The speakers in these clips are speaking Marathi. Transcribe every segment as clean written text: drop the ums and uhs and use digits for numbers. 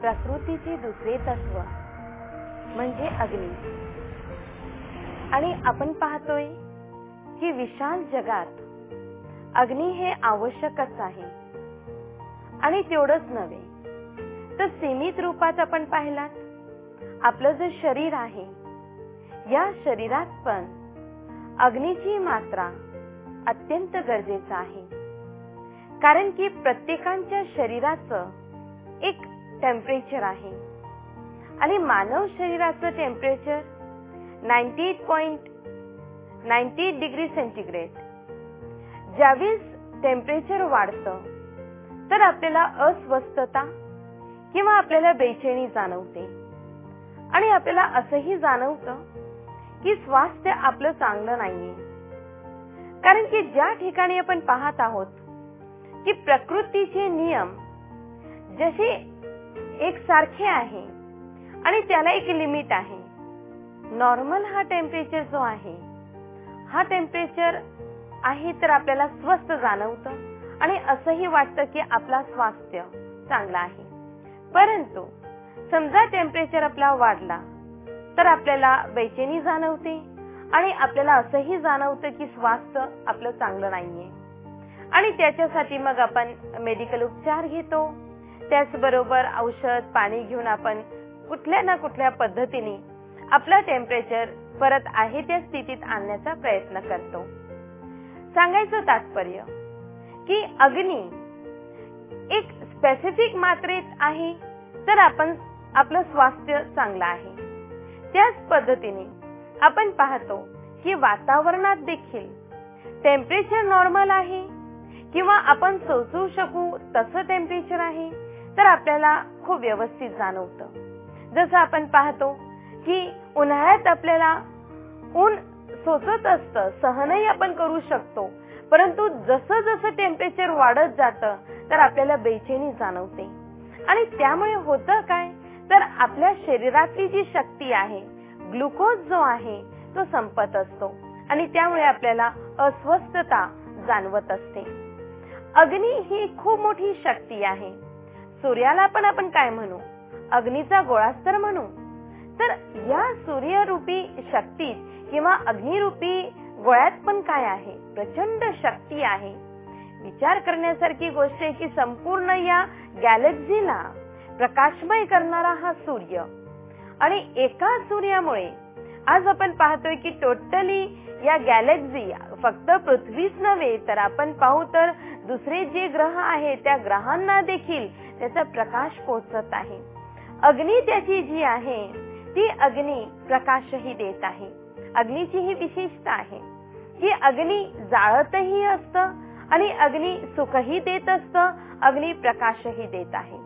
प्रकृतीचे दुसरे तत्व म्हणजे अग्नी. आणि आपण पाहतोय की विशाल जगात अग्नी हे आवश्यकच आहे. आणि तेवढंच नव्हे तर सीमित रूपात आपण पाहिलात आपलं जे शरीर आहे या शरीरात पण अग्नीची मात्रा अत्यंत गरजेचं आहे. कारण की प्रत्येकाच्या शरीराचं एक टेम्परेचर आहे आणि मानव शरीराचं टेम्परेचर 98.90 डिग्री सेंटीग्रेड. ज्यावेळेस टेम्परेचर वाढतं तर आपल्याला अस्वस्थता किंवा आपल्याला बेचैनी जाणवते आणि आपल्याला असंही जाणवतं की स्वास्थ्य आपलं चांगलं नाहीये. कारण की ज्या ठिकाणी आपण पाहत आहोत की प्रकृतीचे नियम जसे एक सारखे आहे आणि त्याला एक लिमिट आहे. नॉर्मल हा टेम्परेचर जो आहे हा टेम्परेचर आहे तर आपल्याला स्वस्थ जाणवतं आणि असंही वाटतं की आपला स्वास्थ्य चांगला आहे. परंतु समजा टेम्परेचर आपला वाढला तर आपल्याला बेचैनी जाणवते आणि आपल्याला असंही जाणवतं की स्वास्थ्य आपलं चांगलं नाहीये. आणि त्याच्यासाठी मग आपण मेडिकल उपचार घेतो. त्याचबरोबर औषध पाणी घेऊन आपण कुठल्या ना कुठल्या पद्धतीने आपला टेम्परेचर परत आहे त्या स्थितीत आणण्याचा प्रयत्न करतो. सांगायचं तात्पर्य की अग्नी एक स्पेसिफिक मात्रेत आहे तर आपण आपलं स्वास्थ्य चांगलं आहे. त्याच पद्धतीने आपण पाहतो की वातावरणात देखील टेम्परेचर नॉर्मल आहे किंवा आपण सोसू शकू तसं टेम्परेचर आहे तर आपल्याला खूप व्यवस्थित जाणवतं. जसं आपण पाहतो की उन्हाळ्यात आपल्याला ऊन सोसत असतं, सहनही आपण करू शकतो. परंतु जसं जसं टेम्परेचर वाढत जातं तर आपल्याला बेचैनी जाणवते. आणि त्यामुळे होतं काय तर आपल्या शरीरातली जी शक्ती आहे ग्लुकोज जो आहे तो संपत असतो आणि त्यामुळे आपल्याला अस्वस्थता जाणवत असते. अग्नी ही खूप मोठी शक्ती आहे. सूर्याला पण आपण काय म्हणू, अग्नीचा गोळाच तर म्हणू. तर या सूर्यरूपी शक्तीत किंवा अग्निरूपी गोळ्यात पण काय आहे, प्रचंड शक्ती आहे. विचार करण्यासारखी गोष्ट आहे की संपूर्ण या गॅलेक्सीला प्रकाशमय करणारा हा सूर्य आणि एका सूर्यामुळे आज आपण पाहतोय की टोटली या गॅलेक्सी फक्त पृथ्वीच नव्हे तर आपण पाहू तर दुसरे जे ग्रह आहेत त्या ग्रहांना देखील त्याचा प्रकाश पोहोचत आहे. अग्नी त्याची जी आहे ती अग्नी प्रकाशही देत आहे. अग्नीची ही विशेषता आहे की अग्नी जाळतही असतं आणि अग्नी सुखही देत असतं, अग्नी प्रकाशही देत आहे.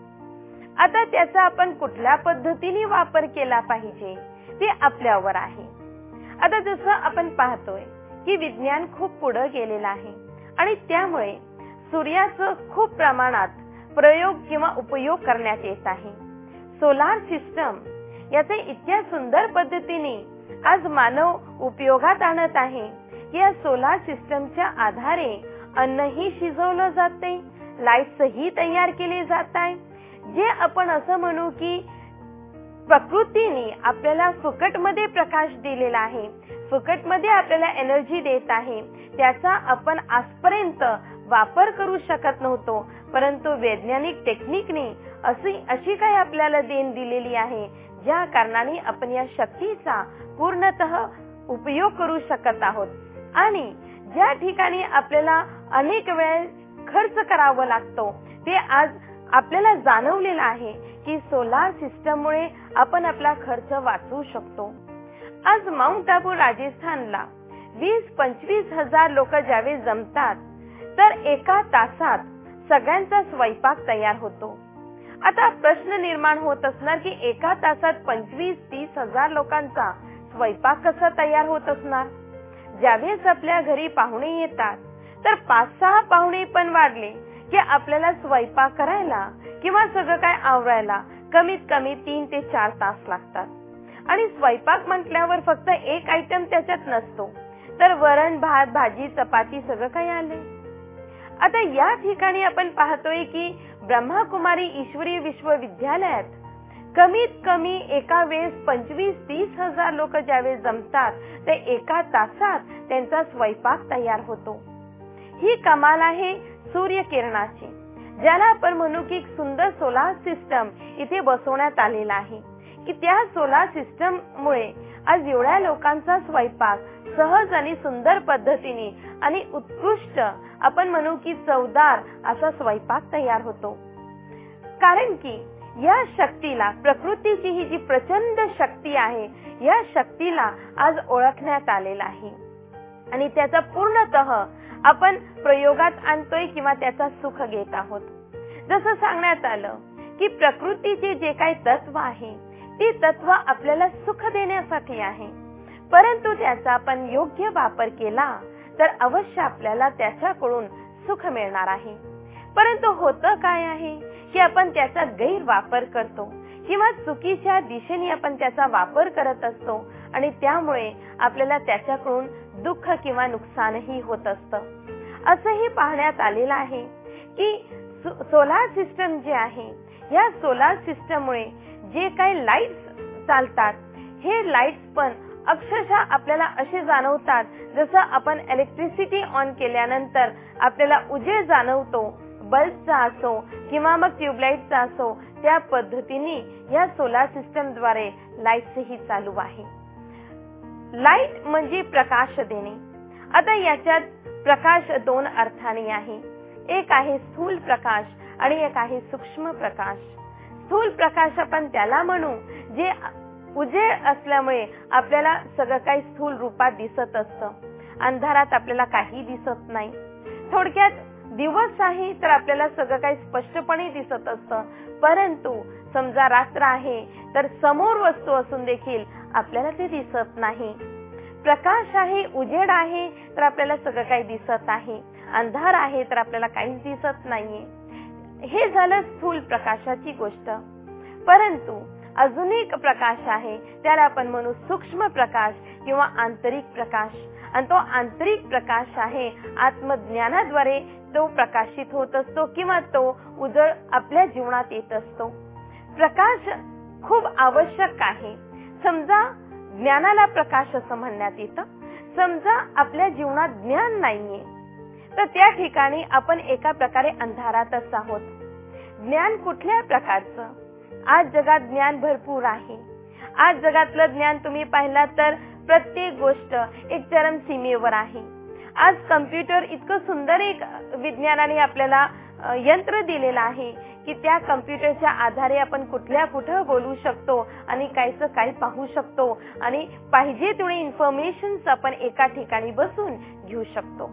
आता त्याचा आपण कुठल्या पद्धतीने वापर केला पाहिजे ते आपल्यावर आहे. आता जसं आपण पाहतोय की विज्ञान खूप पुढे गेलेलं आहे आणि त्यामुळे सूर्याचं खूप प्रमाणात प्रयोग किंवा उपयोग करण्यात येत आहे. सोलार सिस्टम याचे इतक्या सुंदर पद्धतीने आज मानव उपयोगात आणत आहे की या सोलार सिस्टमच्या आधारे अन्नही शिजवलं जाते, लाईट्सही तयार केले जात आहे. जे आपण असं म्हणू की प्रकृतीने आपल्याला फुकटमध्ये प्रकाश दिलेला आहे, फुकटमध्ये आपल्याला एनर्जी देत आहे, त्याचा आपण आजपर्यंत वापर करू शकत नव्हतो. परंतु वैज्ञानिक टेक्निकने अशी काही आपल्याला देण दिलेली आहे ज्या कारणाने आपण या शक्तीचा पूर्णतः उपयोग करू शकत आहोत. आणि ज्या ठिकाणी आपल्याला अनेक वेळ खर्च करावा लागतो ते आज आपल्याला जाणवलेलं आहे की सोलार सिस्टममुळे आपण आपला खर्च वाचवू शकतो. आज माउंट आबू राजस्थानला 20-25 हजार लोक ज्यावेळेस जमतात तर एका तासात सगळ्यांचा स्वयंपाक तयार होतो. आता प्रश्न निर्माण होत असणार की एका तासात 25-30 हजार लोकांचा स्वयंपाक कसा तयार होत असणार. ज्यावेळेस आपल्या घरी पाहुणे येतात तर 5-6 पाहुणे पण वाढले की आपल्याला स्वयंपाक करायला किंवा सगळं काय आवरायला कमीत कमी 3 ते 4 तास लागतात. आणि स्वयंपाक म्हटल्यावर फक्त एक आयटम त्याच्यात नसतो तर वरण भात भाजी चपाती सगळं काही आले. आता या ठिकाणी आपण पाहतोय की ब्रह्मकुमारी ईश्वरीय विश्वविद्यालयात कमीत कमी एका वेळेस 25-30 हजार लोक ज्यावेळेस जमतात ते एका तासात त्यांचा स्वयंपाक तयार होतो. ही कमाल आहे सूर्यकिरणाची, ज्याला आपण म्हणू की सुंदर सोलार सिस्टम इथे बसवण्यात आलेला आहे की त्या सोलार सिस्टम मुळे आज एवढ्या लोकांचा स्वयंपाक सहज आणि सुंदर पद्धतीने आणि उत्कृष्ट आपण म्हणू की चवदार असा स्वयंपाक तयार होतो. कारण की या शक्तीला, प्रकृतीची ही जी प्रचंड शक्ती आहे, या शक्तीला आज ओळखण्यात आलेला आहे आणि त्याचा पूर्णतः आपण प्रयोगात आणतोय किंवा त्याचा सुख घेत आहोत. जसं सांगण्यात आलं की प्रकृतीचे जे काही तत्व आहे ती तत्व आपल्याला सुख देण्यासाठी आहे, परंतु त्याचा आपण योग्य वापर केला तर अवश्य आपल्याला त्याच्याकडून सुख मिळणार आहे. परंतु होतं काय आहे की आपण त्याचा गैरवापर करतो किंवा चुकीच्या दिशेने आपण त्याचा वापर करत असतो आणि त्यामुळे आपल्याला त्याच्याकडून दुःख किंवा नुकसानही होत असतं. असंही पाहण्यात आलेलं आहे की सोलार सिस्टम जे आहे, या सोलार सिस्टम मुळे जे काही लाईट्स चालतात, हे लाईट्स पण अक्षरशः आपल्याला असे जाणवतात जसं आपण इलेक्ट्रिसिटी ऑन केल्यानंतर आपल्याला उजेड जाणवतो, बल्बचा असो किंवा मग ट्यूबलाईटचा असो, त्या पद्धतीने या सोलार सिस्टम द्वारे लाईट्सही चालू आहे. लाईट म्हणजे प्रकाश देणे. आता याच्यात प्रकाश दोन अर्थाने आहे. एक आहे स्थूल प्रकाश आणि एक आहे सूक्ष्म प्रकाश. स्थूल प्रकाश आपण त्याला म्हणू जे उजेड असल्यामुळे आपल्याला सगळं काही स्थूल रूपात दिसत असतं, अंधारात आपल्याला काही दिसत नाही. थोडक्यात दिवस आहे तर आपल्याला सगळं काही स्पष्टपणे दिसत असतं, परंतु समजा रात्र आहे तर समोर वस्तू असून देखील आपल्याला ते दिसत नाही. प्रकाश आहे, उजेड आहे तर आपल्याला सगळं काही दिसत आहे, अंधार आहे तर आपल्याला काहीच दिसत नाहीये. हे झालं स्थूल प्रकाशाची गोष्ट. परंतु अजून एक प्रकाश आहे, त्याला आपण म्हणू सूक्ष्म प्रकाश किंवा आंतरिक प्रकाश. आणि तो आंतरिक प्रकाश आहे, आत्मज्ञानाद्वारे तो प्रकाशित होत असतो किंवा तो उजळ आपल्या जीवनात येत असतो. प्रकाश खूप आवश्यक आहे. समजा ज्ञानाला प्रकाश असं म्हणण्यात येतं. समजा आपल्या जीवनात ज्ञान नाहीये तर त्या ठिकाणी आपण एका प्रकारे अंधारातच आहोत. ज्ञान कुठल्या प्रकारचं? आज जगात ज्ञान भरपूर आहे. आज जगातलं ज्ञान तुम्ही पाहिलात तर प्रत्येक गोष्ट एक चरम सीमेवर आहे. आज कम्प्युटर इतकं सुंदर एक विज्ञानाने आपल्याला यंत्र दिलेलं आहे की त्या कम्प्युटरच्या आधारे आपण कुठल्या कुठं बोलू शकतो आणि कायचं काही पाहू शकतो आणि पाहिजे तेवढी इन्फॉर्मेशन आपण एका ठिकाणी बसून घेऊ शकतो.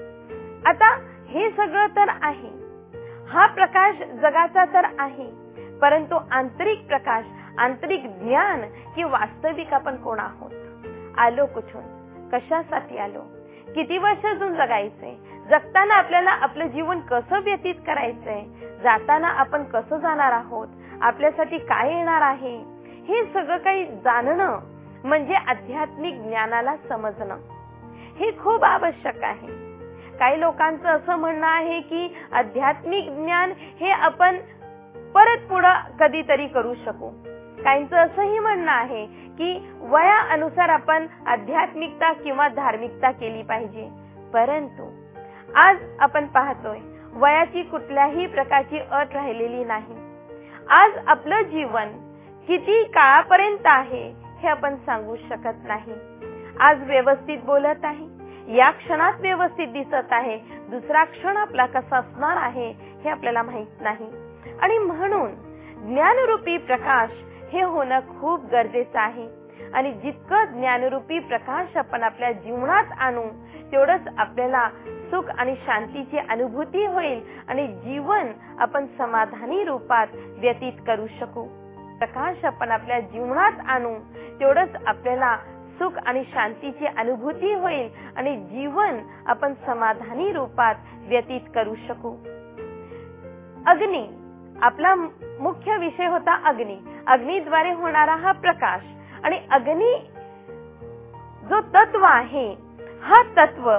आता हे सगळं तर आहे, हा प्रकाश जगाचा तर आहे, परंतु आंतरिक प्रकाश, आंतरिक ज्ञान की वास्तविक आपण कोण आहोत, आलो कुठून, कशासाठी आलो, किती वर्ष अजून जगायचे, जगताना आपल्याला आपलं जीवन कसं व्यतीत करायचंय, जाताना आपण कसं जाणार आहोत, आपल्यासाठी काय येणार आहे, हे सगळं काही जाणणं म्हणजे आध्यात्मिक ज्ञानाला समजणं. हे खूप आवश्यक आहे. काही लोकांचं असं म्हणणं आहे की आध्यात्मिक ज्ञान हे आपण परत पुढे कधीतरी करू शकू. काहींचं असंही म्हणणं आहे की वयानुसार आपण आध्यात्मिकता किंवा धार्मिकता केली पाहिजे. परंतु आज आपण पाहतोय वयाची कुठल्याही प्रकारची अट राहिलेली नाही. आज आपलं जीवन किती काळापर्यंत आहे हे आपण सांगू शकत नाही. आज व्यवस्थित बोलत आहे, या क्षणात व्यवस्थित दिसत आहे, दुसरा क्षण आपला कसा असणार आहे हे आपल्याला माहित नाही. आणि म्हणून ज्ञानरूपी प्रकाश हे होणं खूप गरजेचं आहे. आणि जितकं ज्ञानरूपी प्रकाश आपण आपल्या जीवनात आणू तेवढंच आपल्याला सुख आणि शांतीची अनुभूती होईल आणि जीवन आपण समाधानी रूपात व्यतीत करू शकू. प्रकाश आपण आपल्या जीवनात आणू तेवढंच आपल्याला सुख आणि शांतीची अनुभूती होईल आणि जीवन आपण समाधानी रूपात व्यतीत करू शकू. अग्नी आपला मुख्य विषय होता. अग्नीद्वारे होणारा हा प्रकाश आणि अग्नी जो तत्व आहे हा तत्व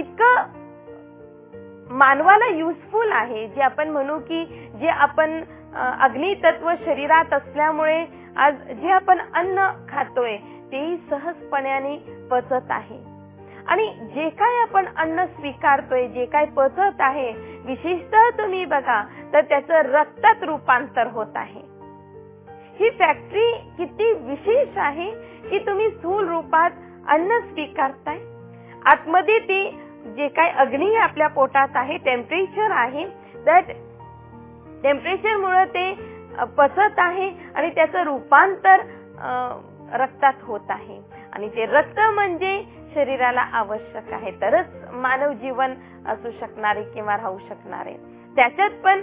इतकं मानवाला युजफुल आहे. जे आपण म्हणू की जे आपण अग्नी तत्व शरीरात असल्यामुळे आज जे आपण अन्न खातोय तेही सहजपणाने पचत आहे आणि जे काय आपण अन्न स्वीकारतोय, जे काय पचत आहे, विशेषतः तुम्ही बघा तर त्याचं रक्तात रूपांतर होत आहे. ही फॅक्टरी किती विशेष आहे की तुम्ही स्थूल रूपात अन्न स्वीकारताय, आतमध्ये ते जे काय अग्नी आपल्या पोटात आहे, टेम्परेचर आहे, दॅट टेम्परेचर मुळे ते पचत आहे आणि त्याचं रूपांतर रक्तात होत आहे आणि ते रक्त म्हणजे शरीराला आवश्यक आहे, तरच मानव जीवन असू शकणारे किंवा राहू शकणारे. त्याच्यात पण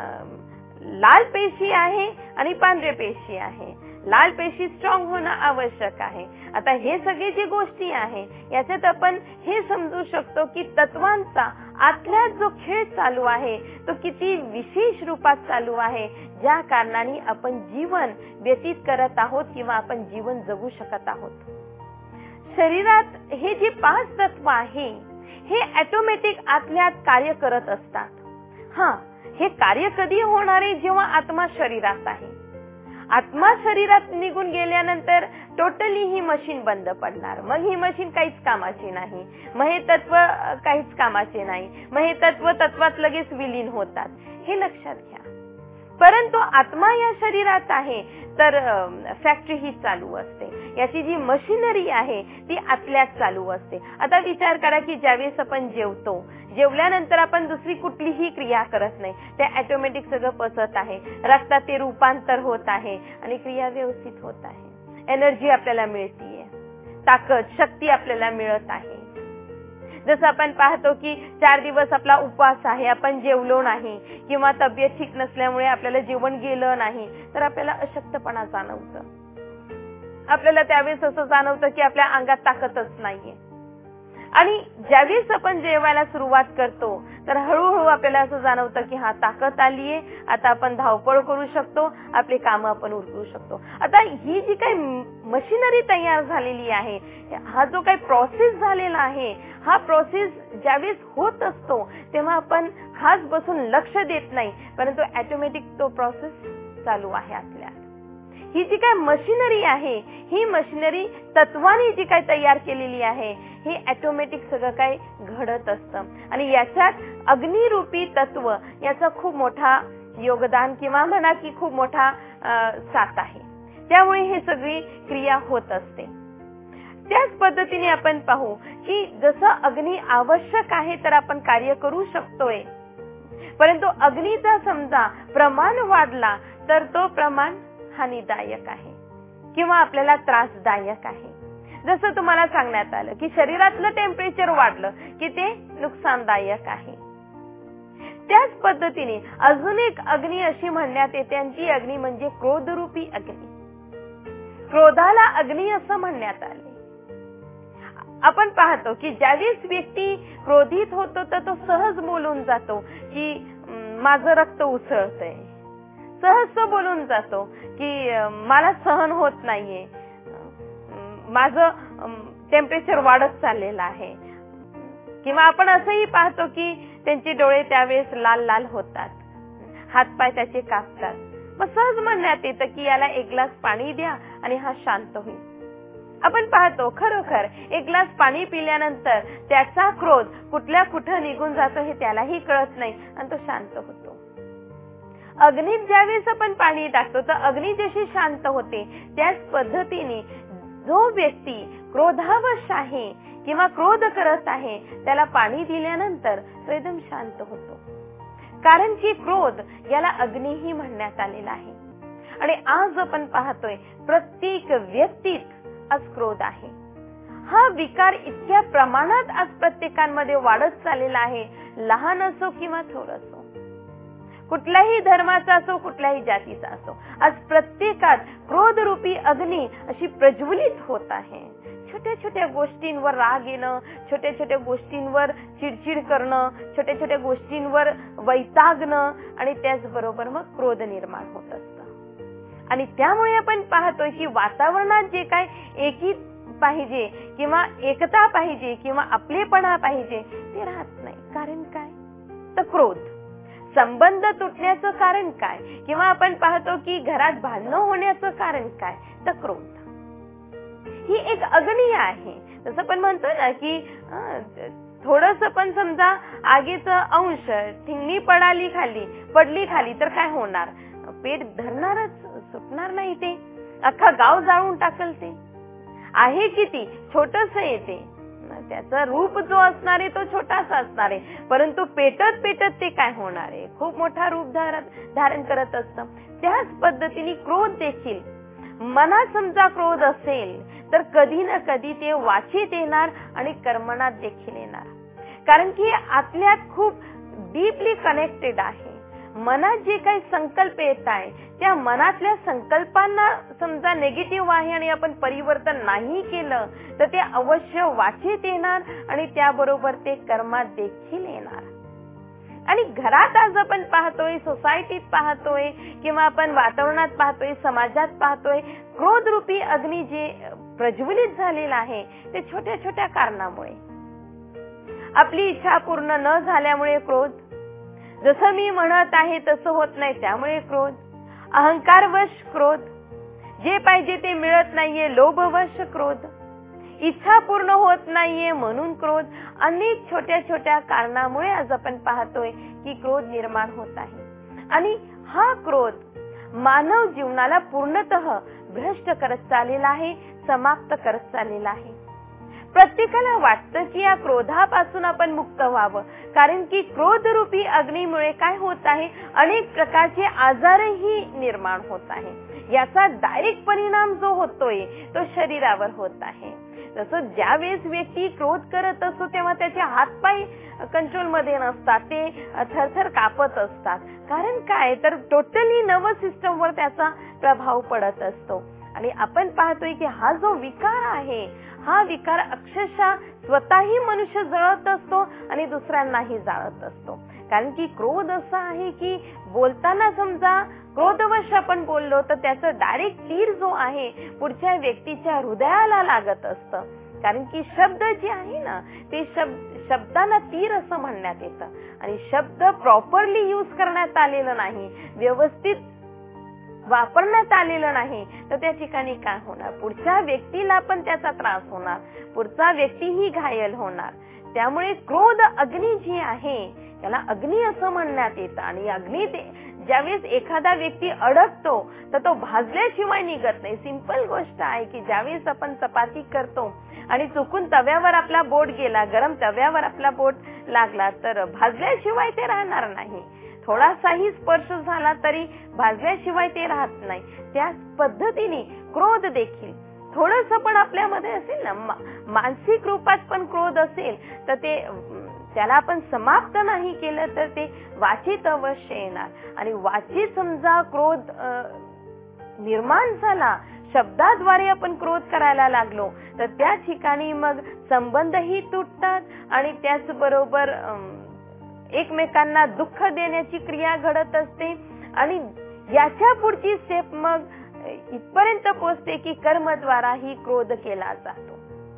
लाल पेशी आहे आणि पांढरे पेशी आहे. लाल पेशी स्ट्रॉंग होणं आवश्यक आहे. आता हे सगळे जे गोष्टी आहे याच्यात आपण हे समजू शकतो की तत्वांचा आतला जो खेळ चालू आहे तो किती विशेष रूपात चालू आहे, ज्या कारणाने आपण जीवन व्यतीत करत आहोत किंवा आपण जीवन जगू शकत आहोत. शरीरात हे जे 5 तत्व आहे हे ऑटोमॅटिक आतल्यात कार्य करत असतात. हे कार्य कधी होणार आहे, जेव्हा आत्मा शरीरात आहे. आत्मा शरीरात निघून गेल्यानंतर टोटली ही मशीन बंद पडणार. मग ही मशीन काहीच कामाची नाही, मग हे तत्व काहीच कामाचे नाही, मग हे तत्व तत्वात लगेच विलीन होतात. हे लक्षात घ्या. परंतु आत्मा या शरीरात आहे तर फॅक्टरी ही चालू असते. याची जी मशिनरी आहे ती आतल्यात चालू असते. आता विचार करा की ज्यावेळेस आपण जेवतो, जेवल्यानंतर आपण दुसरी कुठलीही क्रिया करत नाही, ते ऑटोमॅटिक सगळं पचत आहे, रक्तात ते रूपांतर होत आहे आणि क्रिया व्यवस्थित होत आहे. एनर्जी आपल्याला मिळतीये, ताकद, शक्ती आपल्याला मिळत आहे. जसं आपण पाहतो की 4 दिवस आपला उपवास आहे, आपण जेवलो नाही किंवा तब्येत ठीक नसल्यामुळे आपल्याला जेवण गेलं नाही तर आपल्याला अशक्तपणा जाणवतं. आपल्याला त्यावेळेस असं जाणवतं की आपल्या अंगात ताकदच नाहीये आणि ज्यावेळेस आपण जेवायला सुरुवात करतो तर हळूहळू आपल्याला असं जाणवतं की ताकद आलीये, आता आपण धावपळ करू शकतो, आपले काम आपण उरकू शकतो. आता ही जी काही मशिनरी तयार झालेली आहे, हा जो काही प्रोसेस झालेला आहे, हा प्रोसेस ज्यावेळेस होत असतो तेव्हा आपण खास बसून लक्ष देत नाही, परंतु ऑटोमॅटिक तो प्रोसेस चालू आहे आपल्यात. ही जी काय मशिनरी आहे, ही मशिनरी तत्वाने जी काय तयार केलेली आहे, हे ऑटोमॅटिक सगळं काही घडत असतं आणि याच्यात अग्निरूपी तत्व याचा खूप मोठा योगदान किंवा म्हणा की खूप मोठा साथ आहे. त्यामुळे हे सगळी क्रिया होत असते. त्याच पद्धतीने आपण पाहू की जसं अग्नी आवश्यक आहे तर आपण कार्य करू शकतोय, परंतु अग्नीचा समजा प्रमाण वाढला तर तो प्रमाण हानिदायक आहे किंवा आपल्याला त्रासदायक आहे. जसं तुम्हाला सांगण्यात आलं की शरीरातलं टेम्परेचर वाढलं की ते नुकसानदायक आहे. त्याच पद्धतीने अजून एक अग्नी अशी म्हणण्यात येते आणि ती अग्नी म्हणजे क्रोधरूपी अग्नी. क्रोधाला अग्नी असं म्हणण्यात आले. आपण पाहतो की ज्यावेळेस व्यक्ती क्रोधित होतो तर तो सहज बोलून जातो की माझं रक्त उसळतंय, सहज बोलून जातो की मला सहन होत नाहीये, माझं टेम्परेचर वाढत चाललेलं आहे. किंवा आपण असंही पाहतो की त्यांचे डोळे त्यावेळेस लाल लाल होतात, हातपाय त्याचे कापतात. मग सहज म्हणण्यात येतं की याला 1 ग्लास पाणी द्या आणि हा शांत होईल. आपण पाहतो खरोखर 1 ग्लास पाणी पिल्यानंतर त्याचा क्रोध कुठल्या कुठं निघून जातो हे त्यालाही कळत नाही आणि तो शांत होतो. अग्नीत ज्यावेळेस आपण पाणी टाकतो तर अग्नी जशी शांत होते, त्याच पद्धतीने जो व्यक्ती क्रोधावश आहे किंवा क्रोध करत आहे त्याला पाणी दिल्यानंतर तो एकदम शांत होतो. कारण की क्रोध याला अग्नीही म्हणण्यात आलेला आहे. आणि आज आपण पाहतोय प्रत्येक व्यक्तीत आज क्रोध आहे. हा विकार इतक्या प्रमाणात आज प्रत्येकांमध्ये वाढत चाललेला आहे, लहान असो किंवा थोर असो, कुठल्याही धर्माचा असो, कुठल्याही जातीचा असो, आज प्रत्येकात क्रोधरूपी अग्नी अशी प्रज्वलित होत आहे. छोट्या छोट्या गोष्टींवर राग येणं, छोट्या छोट्या गोष्टींवर चिडचिड करणं, छोट्या छोट्या गोष्टींवर वैतागणं आणि त्याचबरोबर मग क्रोध निर्माण होत असतं. आणि त्यामुळे आपण पाहतोय की वातावरणात जे काय एकी पाहिजे किंवा एकता पाहिजे किंवा आपलेपणा पाहिजे ते राहत नाही. कारण काय? तर क्रोध. संबंध तुटण्याचं कारण काय, किंवा आपण पाहतो की घरात भांडणं होण्याचं कारण काय, तर क्रोध ही एक अग्नी आहे. जसं पण म्हणतो ना की थोडस पण समजा आगीचं अंश ठिंगणी पडली खाली तर काय होणार, पेट धरणारच, सुटणार नाही, ते अख्खा गाव जाळून टाकल. ते आहे किती छोटस येते, त्याचा रूप जो असणार आहे तो छोटासा असणार आहे, परंतु पेटत ते काय होणार आहे, खूप मोठा रूप धारण करत असतं. त्याच पद्धतीने क्रोध देखील, मनात समजा क्रोध असेल तर कधी ना कधी ते वाचीत येणार आणि कर्मणात देखील येणार. कारण की आतल्यात खूप डीपली कनेक्टेड आहे. मनात जे काही संकल्प येत आहे त्या मनातल्या संकल्पांना समजा निगेटिव्ह आहे आणि आपण परिवर्तन नाही केलं तर ते अवश्य वाचीत येणार आणि त्याबरोबर ते कर्मात देखील येणार. आणि घरात आज आपण पाहतोय, सोसायटीत पाहतोय, किंवा आपण वातावरणात पाहतोय, समाजात पाहतोय, क्रोध रूपी अग्नी जे प्रज्वलित झालेला आहे ते छोट्या छोट्या कारणामुळे, आपली इच्छा पूर्ण न झाल्यामुळे क्रोध, जसं मी म्हणत आहे तसं होत नाही त्यामुळे क्रोध, अहंकारवश क्रोध, जे पाहिजे ते मिळत नाहीये लोभवश क्रोध, इच्छा पूर्ण होत नाहीये म्हणून क्रोध, अनेक छोट्या छोट्या कारणामुळे आज आपण पाहतोय की क्रोध निर्माण होत आहे. आणि हा क्रोध मानव जीवनाला पूर्णतः भ्रष्ट करत चाललेला आहे, समाप्त करत चाललेला आहे. प्रत्येकाला वाटतं की या क्रोधापासून आपण मुक्त व्हावं, कारण की क्रोध रूपी अग्नीमुळे काय होत आहे, अनेक प्रकारचे आजारही निर्माण होत आहे. याचा डायरेक्ट परिणाम जो होतोय तो शरीरावर होत आहे. तसं ज्यावेळेस व्यक्ती क्रोध करत असतो तेव्हा त्याचे हातपाय कंट्रोल मध्ये नसतात, ते थरथर कापत असतात. कारण काय, तर टोटली नर्वस सिस्टमवर त्याचा प्रभाव पडत असतो. आणि आपण पाहतोय की हा जो विकार आहे, हा विकार अक्षरशः स्वतःही मनुष्य जळत असतो आणि दुसऱ्यांनाही जाळत असतो. कारण की क्रोध असा आहे की बोलताना समजा क्रोधवश आपण बोललो तर त्याचं डायरेक्ट तीर जो आहे पुढच्या व्यक्तीच्या हृदयाला लागत असतं. कारण की शब्द जे आहे ना ते शब्दांना तीर असं म्हणण्यात येतं आणि शब्द प्रॉपरली यूज करण्यात आलेलं नाही, व्यवस्थित वापरण्यात आलेलं नाही तर त्या ठिकाणी काय होणार, पुढच्या व्यक्तीला पण त्याचा त्रास होणार, पुढचा व्यक्तीही घायल होणार. त्यामुळे क्रोध अग्नी जी आहे त्याला अग्नी असं म्हणण्यात येतं. आणि अग्नी ज्यावेळेस एखादा व्यक्ती अडकतो तर तो भाजल्याशिवाय निघत नाही. सिंपल गोष्ट आहे की ज्यावेळेस आपण चपाती करतो आणि चुकून तव्यावर आपला बोट गेला, गरम तव्यावर आपला बोट लागला तर भाजल्याशिवाय ते राहणार नाही. थोडासाही स्पर्श झाला तरी भाजल्याशिवाय ते राहत नाही. त्याच पद्धतीने क्रोध देखील थोडस पण आपल्यामध्ये असेल ना, मानसिक रूपात पण क्रोध असेल तर त्याला आपण समाप्त नाही केलं तर ते वाचित अवश्य येणार. आणि वाचित समजा क्रोध निर्माण झाला, शब्दाद्वारे आपण क्रोध करायला लागलो तर त्या ठिकाणी मग संबंधही तुटतात आणि त्याचबरोबर एकमेकांना दुःख देण्याची क्रिया घडत असते. आणि याच्या पुढची स्टेप मग इथपर्यंत पोहोचते की कर्मद्वारा ही क्रोध केला जातो.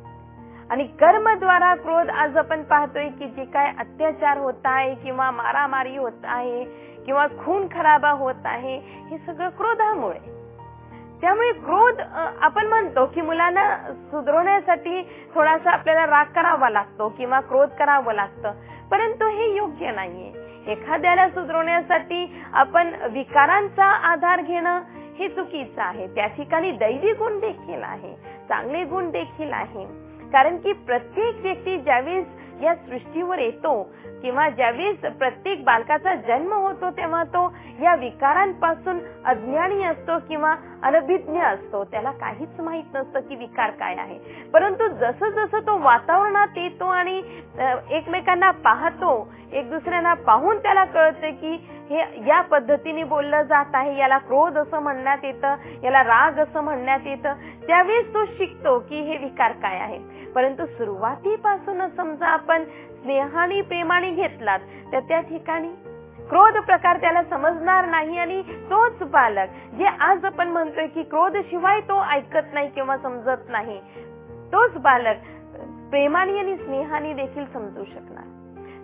आणि कर्मद्वारा क्रोध आज आपण पाहतोय की जे काय अत्याचार होत आहे किंवा मारामारी होत आहे किंवा खून खराबा होत आहे हे सगळं क्रोधामुळे. त्यामुळे क्रोध आपण म्हणतो की मुलांना सुधारण्यासाठी थोडासा आपल्याला राग करावा लागतो किंवा क्रोध करावं लागतं, परंतु हे योग्य नाहीये. एखाद्याला सुधारण्यासाठी आपण विकारांचा आधार घेणं हे चुकीचं आहे. त्या ठिकाणी दैवी गुण देखील आहे, चांगले गुण देखील आहे. कारण की प्रत्येक व्यक्ती ज्यावेळेस या सृष्टीवर येतो किंवा ज्यावेळेस प्रत्येक बालकाचा जन्म होतो तेव्हा तो या विकारांपासून अज्ञानी असतो किंवा अनभिज्ञ असतो, त्याला काहीच माहित नसतं की विकार काय आहे. परंतु जसं जसं तो वातावरणात येतो आणि एकमेकांना पाहतो, एक दुसऱ्यांना पाहून त्याला कळतं की हे या पद्धतीने बोललं जात आहे, याला क्रोध असं म्हणण्यात येतं, याला राग असं म्हणण्यात येतं, त्यावेळेस तो शिकतो की हे विकार काय आहे. परंतु सुरुवातीपासून समजा आपण स्नेहाने प्रेमाने घेतलात तर त्या ठिकाणी क्रोध प्रकार त्याला समजणार नाही. आणि तोच बालक जे आज आपण म्हणतोय की क्रोध शिवाय तो ऐकत नाही किंवा समजत नाही, तोच बालक प्रेमाने आणि स्नेहाने देखील समजू शकणार.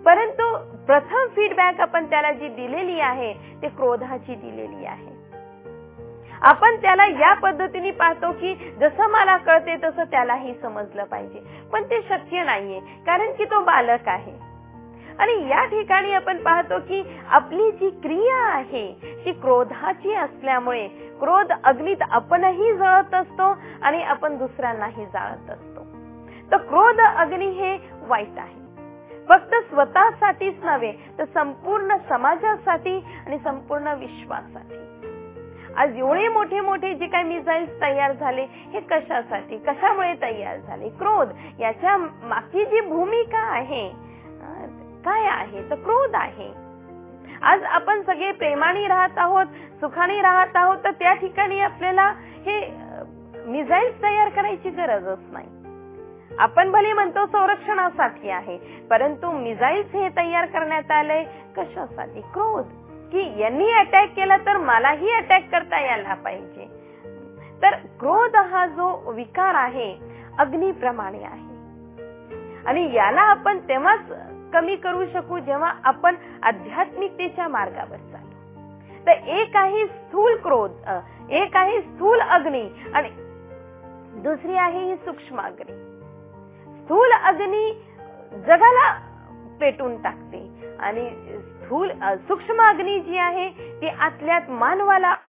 परंतु प्रथम फीडबॅक आपण त्याला जी दिलेली आहे ते क्रोधाची दिलेली आहे. आपण त्याला या पद्धतीने पाहतो की जसं मला कळते तसं त्यालाही समजलं पाहिजे, पण ते शक्य नाहीये कारण की तो बालक आहे. आणि या ठिकाणी आपण पाहतो की आपली जी क्रिया आहे ती क्रोधाची असल्यामुळे क्रोध अग्नीत आपणही जळत असतो आणि आपण दुसऱ्यांनाही जाळत असतो. तर क्रोध अग्नी हे वाईट आहे, फक्त स्वतःसाठीच नव्हे तर संपूर्ण समाजासाठी आणि संपूर्ण विश्वासाठी. आज एवढे मोठे मोठे जे काही मिसाईल्स तयार झाले हे कशासाठी, कशामुळे तयार झाले? क्रोध. याच्या मागची जी भूमिका आहे काय आहे तर क्रोध आहे. आज आपण सगळे प्रेमाने राहत आहोत, सुखाने राहत आहोत, तर त्या ठिकाणी आपल्याला हे मिसाईल्स तयार करायची गरजच नाही. आपण भले म्हणतो संरक्षणासाठी आहे, परंतु मिसाईल्स हे तयार करण्यात आले कशासाठी? क्रोध. की यांनी अटॅक केला तर मलाही अटॅक करता यायला पाहिजे. तर क्रोध हा जो विकार आहे अग्नीप्रमाणे आहे आणि याला आपण तेव्हाच कमी करू शकू जेव्हा आपण आध्यात्मिकतेच्या मार्गावर चालू. तर एक आहे स्थूल क्रोध, एक आहे स्थूल अग्नी आणि दुसरी आहे ही सूक्ष्म अग्नी. स्थूल अग्नी जगाला पेटून टाकते आणि स्थूल सूक्ष्म अग्नी जी आहे ती आतल्यात मानवाला